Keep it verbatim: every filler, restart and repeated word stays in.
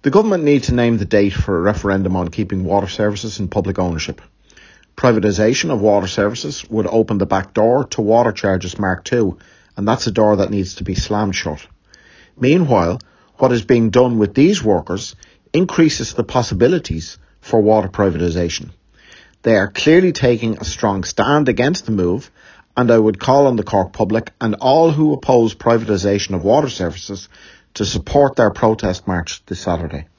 The government need to name the date for a referendum on keeping water services in public ownership. Privatisation of water services would open the back door to water charges Mark two, and that's a door that needs to be slammed shut. Meanwhile, what is being done with these workers increases the possibilities for water privatisation. They are clearly taking a strong stand against the move, and I would call on the Cork public and all who oppose privatisation of water services to support their protest march this Saturday.